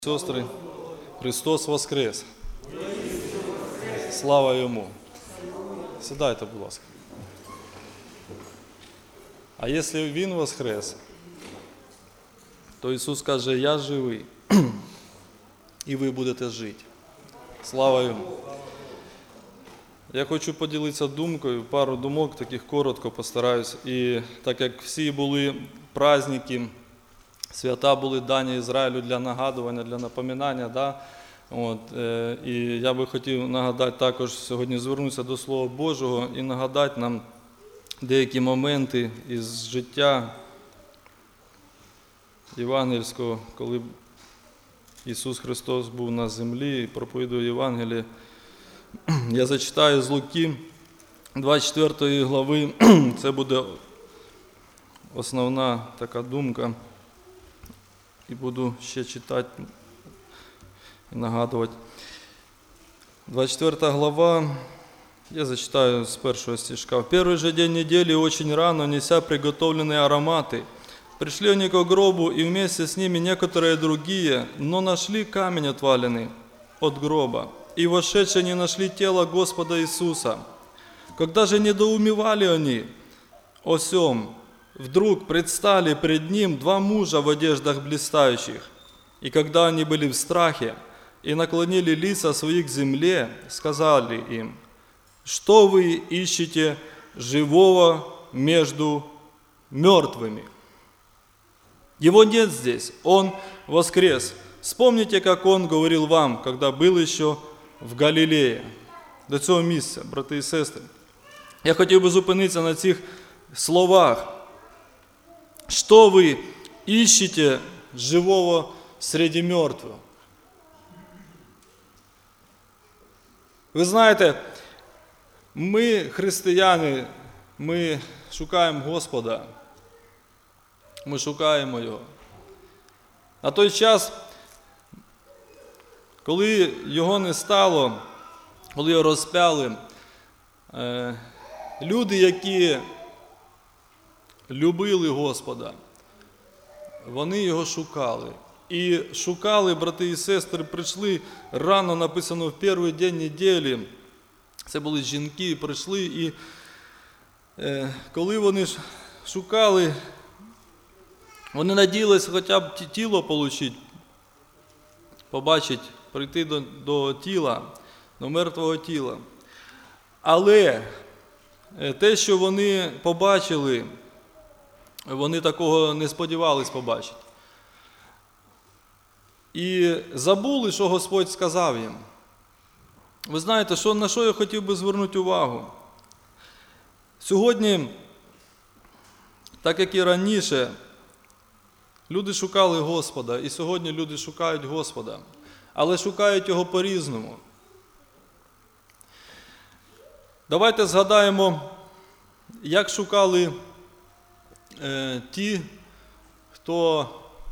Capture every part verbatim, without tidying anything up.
Сестри, Христос воскрес! Слава Йому! Сідайте, будь ласка. А якщо Він воскрес, то Ісус каже, я живий, і ви будете жити. Слава Йому! Я хочу поділитися думкою, пару думок, таких коротко постараюсь. І так як всі були праздники, свята були дані Ізраїлю для нагадування, для напоминання, да? От, е, і я би хотів нагадати також сьогодні звернутися до Слова Божого і нагадати нам деякі моменти із життя євангельського, коли Ісус Христос був на землі і проповідував Євангеліє. Я зачитаю з Луки, двадцять четвертої глави, це буде основна така думка. І буду ще читати і нагадувати. двадцять четвертая глава, я зачитаю с первого стишка. «В первый же день недели, очень рано, неся приготовленные ароматы, пришли они к гробу, и вместе с ними некоторые другие, но нашли камень отваленный от гроба, и вошедшие не нашли тело Господа Иисуса. Когда же недоумевали они о сем, вдруг предстали пред ним два мужа в одеждах блистающих, и когда они были в страхе и наклонили лица своих к земле, сказали им, что вы ищете живого между мертвыми? Его нет здесь, он воскрес. Вспомните, как он говорил вам, когда был еще в Галілеї». До цього місця, брати і сестри. Я хотів би зупинитися на цих словах. Что вы ищете живого среди мертвых? Ви знаєте, ми, християни, ми шукаємо Господа, ми шукаємо Його. На той час, коли Його не стало, коли Його розп'яли, люди, які любили Господа, вони Його шукали. І шукали, брати і сестри, прийшли рано, написано, в перший день неділі. Це були жінки, прийшли, і е, коли вони шукали, вони надіялися хоча б тіло отримати, побачити, прийти до, до тіла, до мертвого тіла. Але те, що вони побачили, вони такого не сподівались побачити. І забули, що Господь сказав їм. Ви знаєте, що, на що я хотів би звернути увагу? Сьогодні, так як і раніше, люди шукали Господа, і сьогодні люди шукають Господа, але шукають Його по-різному. Давайте згадаємо, як шукали е, ті, хто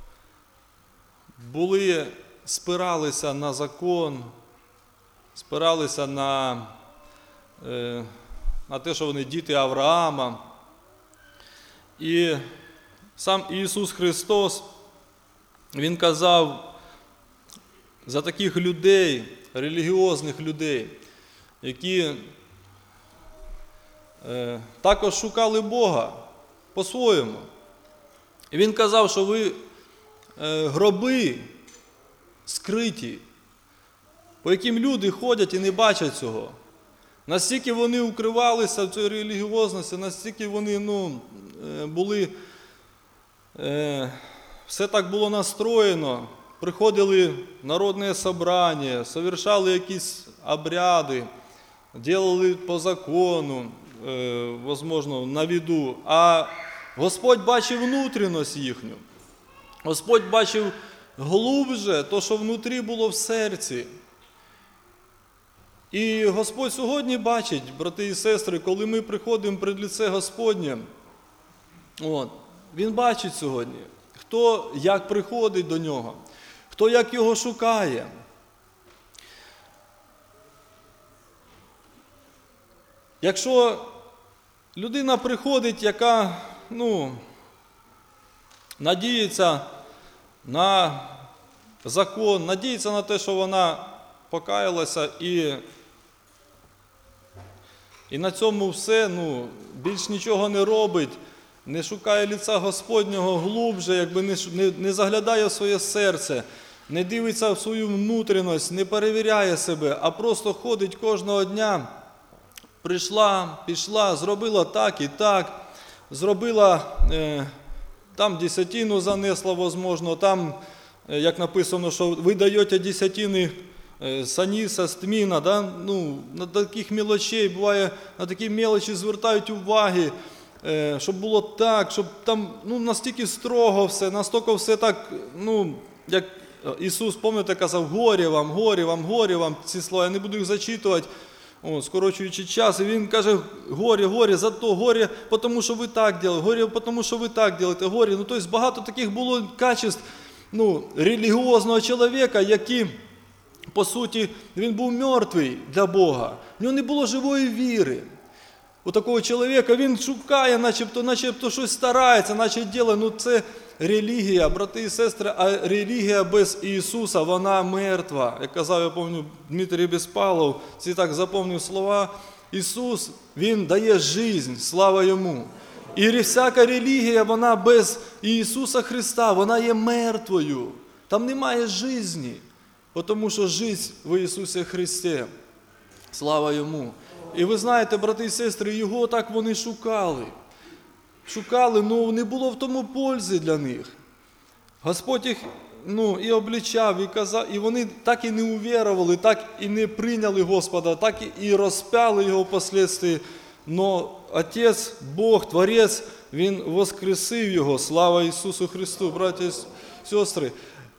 були, спиралися на закон, спиралися на, е, на те, що вони діти Авраама. І сам Ісус Христос, Він казав за таких людей, релігіозних людей, які е, також шукали Бога по-своєму. І Він казав, що ви е, гроби скриті, по яким люди ходять і не бачать цього. Настільки вони укривалися в цій релігіозності, настільки вони ну, були, е, все так було настроєно. Приходили народне собрання, совершали якісь обряди, делали по закону, е, можливо, на виду. А Господь бачив внутрішність їхню. Господь бачив глубже то, що внутрі було в серці. І Господь сьогодні бачить, брати і сестри, коли ми приходимо пред лице Господнє, от, Він бачить сьогодні, хто як приходить до Нього, хто як Його шукає. Якщо людина приходить, яка, ну, надіється на закон, надіється на те, що вона покаялася і, і на цьому все, ну, більш нічого не робить, не шукає лиця Господнього глубже, якби не, не, не заглядає в своє серце, не дивиться в свою внутрішність, не перевіряє себе, а просто ходить кожного дня, прийшла, пішла, зробила так і так, зробила, е, там десятину занесла, можливо, там, е, як написано, що ви даєте десятини е, саніса, стміна, да? Ну, на таких мелочей, буває, на такі мелочі звертають уваги, е, щоб було так, щоб там, ну, настільки строго все, настільки все так, ну, як Ісус, пам'ятаєте, казав, горі вам, горі вам, горі вам, ці слова, я не буду їх зачитувати, о, скорочуючи час, і він каже, горі, горі, за то, горі, тому що ви так робите, горі, тому що ви так робите, горі. Ну, тобто багато таких було качеств, ну, релігіозного чоловіка, які, по суті, він був мертвий для Бога. В нього не було живої віри. У такого чоловіка він шукає, начебто, начебто щось старається, наче діло, ну це релігія, брати і сестри, а релігія без Ісуса, вона мертва. Як казав, я пам'ятаю, Дмитрій Безпалов, ці так запомнив слова, Ісус, Він дає життя, слава Йому. І всяка релігія, вона без Ісуса Христа, вона є мертвою. Там немає житті, тому що життя в Ісусі Христі. Слава Йому. І ви знаєте, брати і сестри, Його так вони шукали. Шукали, ну не було в тому пользи для них. Господь їх, ну, і обличав, і казав, і вони так і не увірували, так і не прийняли Господа, так і розпяли Його впоследствии. Но Отець, Бог, Творець, Він воскресив Його. Слава Ісусу Христу, браті і сестри.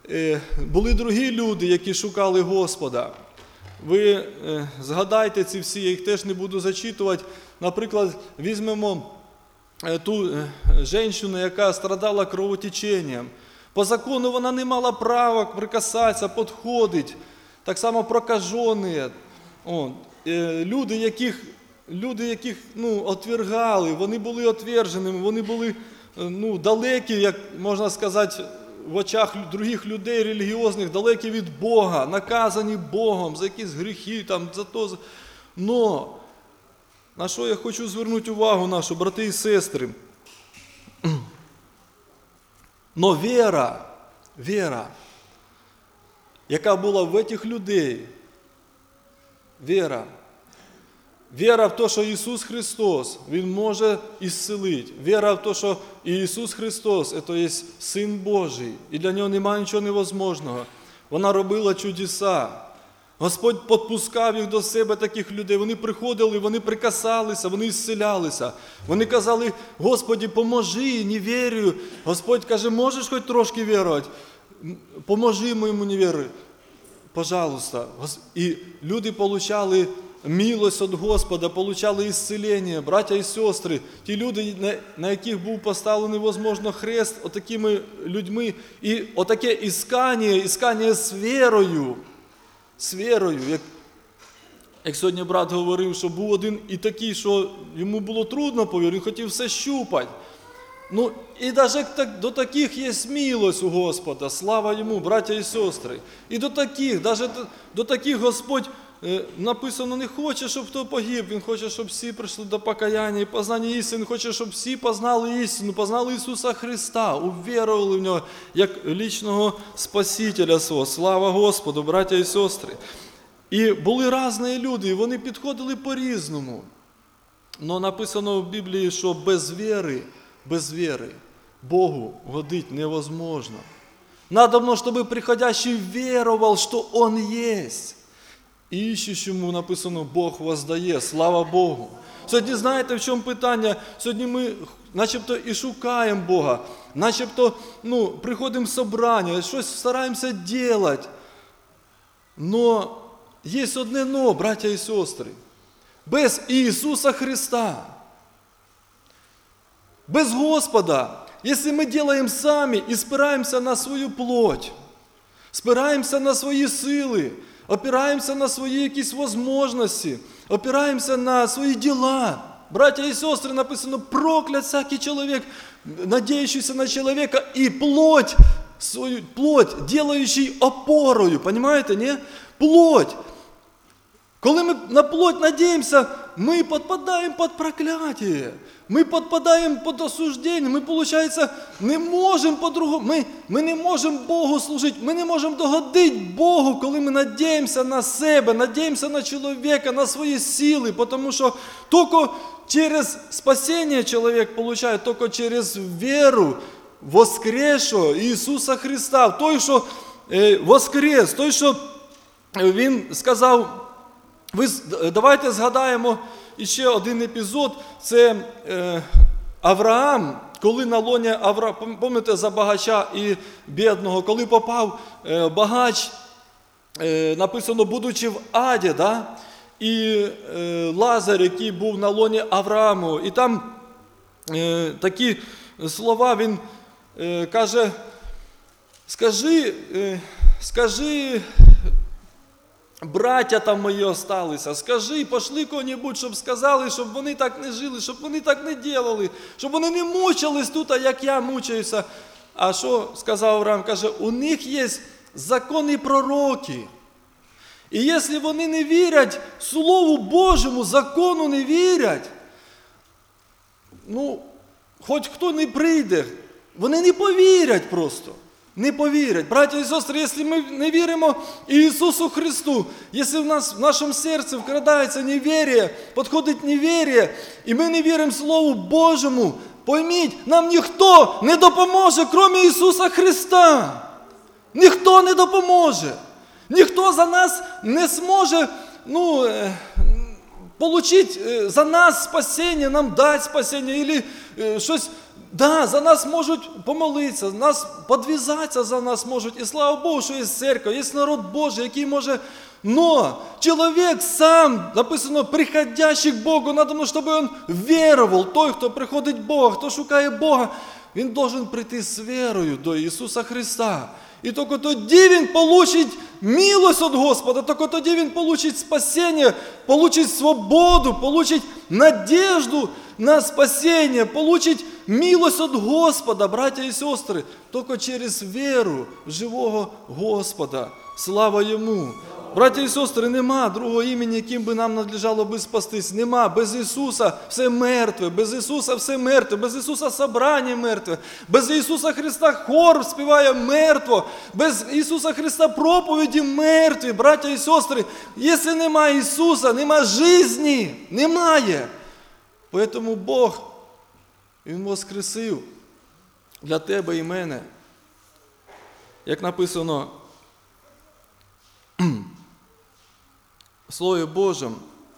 Були другі люди, які шукали Господа. Ви е, згадайте ці всі, я їх теж не буду зачитувати. Наприклад, візьмемо е, ту е, жінку, яка страдала кровотеченням. По закону вона не мала права прикасатися, підходити. Так само прокажені. О, е, люди, яких, люди, яких ну, отвергали, вони були отверженими, вони були е, ну, далекі, як можна сказати, в очах других людей релігіозних, далекі від Бога, наказані Богом за якісь гріхи, там, за то. Но, на що я хочу звернути увагу нашу, брати і сестри? Но віра, віра, яка була в цих людей, віра, віра в те, що Ісус Христос, Він може ісцелити. Віра в те, що Ісус Христос – це є Син Божий, і для Нього немає нічого невозможного. Вона робила чудеса. Господь підпускав їх до себе, таких людей. Вони приходили, вони прикасалися, вони ісцелялися. Вони казали, Господи, поможи, не вірю. Господь каже, можеш хоч трошки вірувати? Поможи моєму невірі. Пожалуйста. І люди получали милость від Господа, получали ісцелення, браття і сестри, ті люди, на яких був поставлений, можливо, хрест, отакими людьми, і отаке іскання, іскання з вірою, з вірою, як, як сьогодні брат говорив, що був один і такий, що йому було трудно повірити, він хотів все щупати. Ну, і навіть до таких є милость у Господа, слава Йому, браття і сестри. І до таких, навіть до, до таких Господь написано, не хоче, щоб хто погиб, Він хоче, щоб всі прийшли до покаяння і познання істини, Він хоче, щоб всі познали істину, познали Ісуса Христа, увірували в Нього як лічного Спасителя свого. Слава Господу, браття і сестри. І були різні люди, і вони підходили по-різному. Но написано в Біблії, що без віри, без віри Богу годить невозможно. Надобно, щоб приходящий вірував, що Он єсть. І ищущому написано, Бог воздає, слава Богу. Сьогодні знаєте, в чому питання? Сьогодні ми начебто і шукаємо Бога, начебто ну, приходимо в собрання, щось стараємося робити. Но є одне но, браття і сестри. Без Ісуса Христа, без Господа, якщо ми робимо самі і спираємося на свою плоть, спираємося на свої сили, опираємося на свої якісь можливості, опираємося на свої діла. Браття і сестри, написано, проклят всякий чоловік, надіючийся на чоловіка, і плоть свою плоть, делаючий опорою, понимаете, не? Плоть. Коли ми на плоть надіємося, ми підпадаємо під прокляття. Ми підпадаємо під осуждення. Ми, виходить, не можемо по-другому. Ми, ми не можемо Богу служити. Ми не можемо догодити Богу, коли ми надіємося на себе, надіємося на чоловіка, на свої сили. Тому що тільки через спасіння чоловік отримує, тільки через віру воскресшого Ісуса Христа. Той, що е, воскрес, той, що Він сказав. Ви давайте згадаємо ще один епізод. Це е, Авраам, коли на лоні Авраама, пам'ятаєте, за багача і бідного, коли попав е, багач, е, написано, будучи в аді, да? І е, Лазар, який був на лоні Аврааму, і там е, такі слова, він е, каже, скажи, е, скажи, браття там мої осталися, скажи, пошли кого-небудь, щоб сказали, щоб вони так не жили, щоб вони так не делали, щоб вони не мучились тут, як я мучаюся. А що сказав Авраам? Каже, у них є закони пророки. І якщо вони не вірять Слову Божому, закону не вірять, ну, хоч хто не прийде, вони не повірять просто. Не повірять. Браття і сестри, якщо ми не віримо Ісусу Христу, якщо в нас, в нашому серці вкрадається невір'я, підходить невір'я, і ми не віримо Слову Божому, пойміть, нам ніхто не допоможе, крім Ісуса Христа. Ніхто не допоможе. Ніхто за нас не зможе, ну, получить за нас спасіння, нам дати спасіння, або щось. Да, за нас можуть помолитися, нас подвізатися за нас можуть. І слава Богу, що є церква, є народ Божий, який може. Но чоловік сам, написано, приходящий к Богу, надо, щоб він вірував. Той, хто приходить до Бога, хто шукає Бога, він должен прийти з вірою до Ісуса Христа. І тільки тоді він получить милость від Господа, тільки тоді він получить спасіння, получить свободу, получить надежду на спасіння, получить милость від Господа, браття і сестри, тільки через віру в живого Господа. Слава Йому! Браття і сестри, нема другого імені, яким би нам надлежало би спастись. Нема. Без Ісуса все мертве. Без Ісуса все мертве. Без Ісуса собрання мертве. Без Ісуса Христа хор співає мертво. Без Ісуса Христа проповіді мертві. Браття і сестри, якщо немає Ісуса, немає житті. Немає. Тому Бог, Він воскресив для тебе і мене. Як написано в Слові Божому,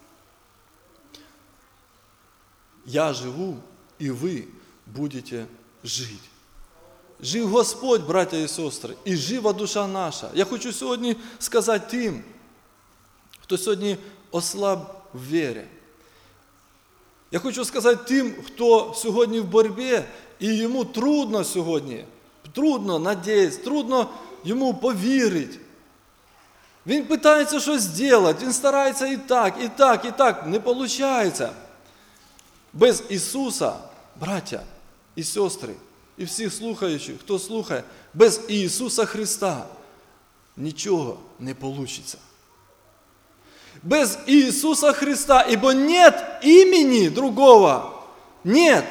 я живу, і ви будете жити. Жив Господь, браття і сестри, і жива душа наша. Я хочу сьогодні сказати тим, хто сьогодні ослаб в вірі. Я хочу сказати тим, хто сьогодні в боротьбі, і йому трудно сьогодні, трудно надіятися, трудно йому повірити. Він питається щось зробити, він старається і так, і так, і так, не виходить. Без Ісуса, браття і сестри, і всіх слухаючих, хто слухає, без Ісуса Христа нічого не вийде. Без Иисуса Христа, ибо нет имени другого. Нет.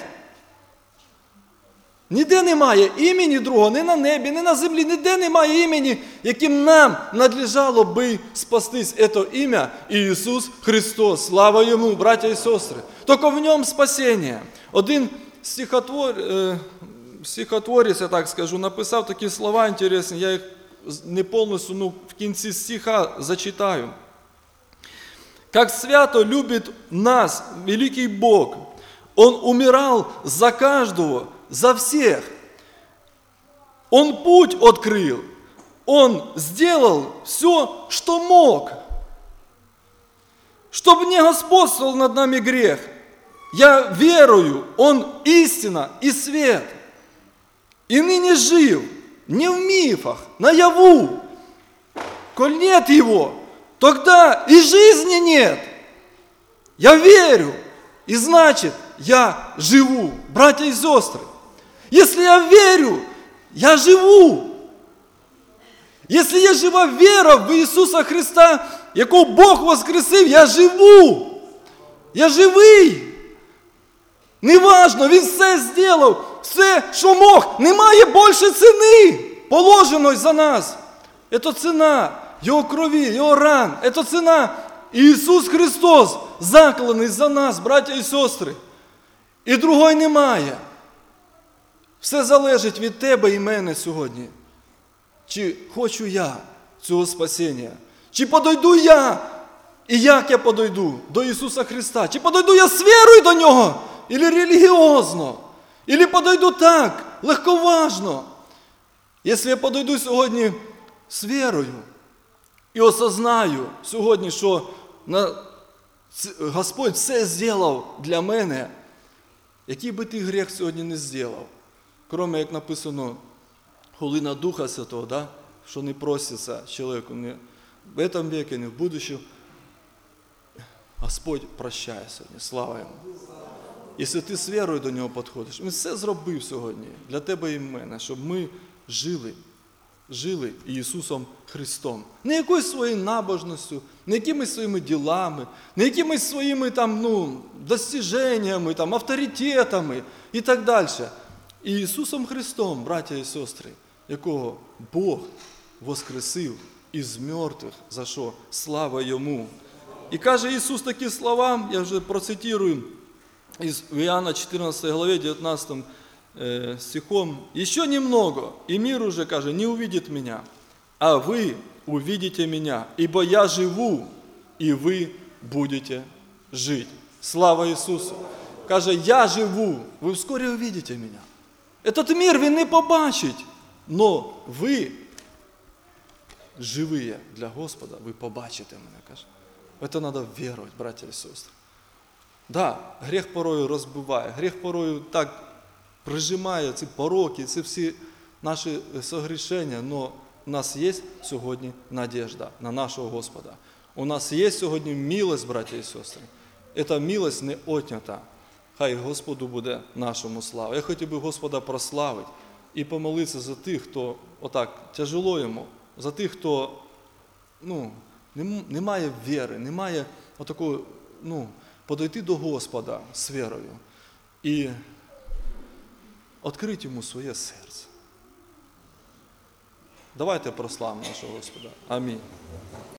Ніде немає імені другого, ні на небі, ні на землі, ніде немає імені, яким нам надлежало би спастись. Це ім'я Ісус Христос. Слава Йому, браття і сестри. Тільки в Ньому спасіння. Один стихотвор, э, стихотворець, я так скажу, написав такі слова інтересні, я їх не повністю, ну, в кінці стиха зачитаю. Как свято любит нас великий Бог. Он умирал за каждого, за всех. Он путь открыл. Он сделал все, что мог. Чтобы не господствовал над нами грех. Я верую, Он истина и свет. И ныне жив, не в мифах, наяву. Коль нет Его, тогда и жизни нет. Я верю, и значит, я живу. Братья и сестры, если я верю, я живу. Якщо є жива віра в Ісуса Христа, якого Бог воскресив, я живу. Я живий. Неважно, Він все зробив, все, що мог. Немає більше ціни, положеної за нас. Це ціна Його крові, Його ран. Це ціна Ісус Христос, закладений за нас, браття і сестри. І другої немає. Все залежить від тебе і мене сьогодні. Чи хочу я цього спасіння? Чи подойду я? І як я подойду до Ісуса Христа? Чи подойду я з вірою до Нього? Ілі релігіозно? Ілі подойду так, легковажно? Якщо я подойду сьогодні з вірою і осознаю сьогодні, що Господь все зробив для мене, який би ти гріх сьогодні не зробив? Кроме, як написано, хулина Духа Святого, да? Що не проситься чоловіку не в этом веке, не в будущем. Господь прощає сьогодні, слава Йому. Якщо ти з вірою до Нього підходиш, Він все зробив сьогодні для тебе і мене, щоб ми жили, жили Ісусом Христом. Не якоюсь своєю набожністю, не якимись своїми ділами, не якимись своїми там, ну, достиженнями, там, авторитетами і так далі. І Ісусом Христом, браття і сестри, якого Бог воскресив із мертвих, за що? Слава Йому. І каже Ісус такі слова, я вже процитирую, из Иоанна четырнадцатой главе, девятнадцатым э, стихом. «Еще немного, и мир уже, каже, не увидит меня, а вы увидите меня, ибо я живу, и вы будете жить». Слава Ісусу! Каже, я живу, ви вскоре увидите мене. Этот мир він не побачить, но ви живі для Господа, ви побачите мене, каже. В це треба вірувати, браття і сестри. Да, гріх порою розбиває, гріх порою так прижимає ці пороки, ці всі наші согрішення, але у нас є сьогодні надіжда на нашого Господа. У нас є сьогодні милость, браття і сестри. Ця милость не отнята. Хай Господу буде нашому слава. Я хотів би Господа прославити і помолитися за тих, хто отак тяжело йому, за тих, хто ну, не має віри, не має отакої, ну, подойти до Господа з вірою і відкрити йому своє серце. Давайте прославимо нашого Господа. Амінь.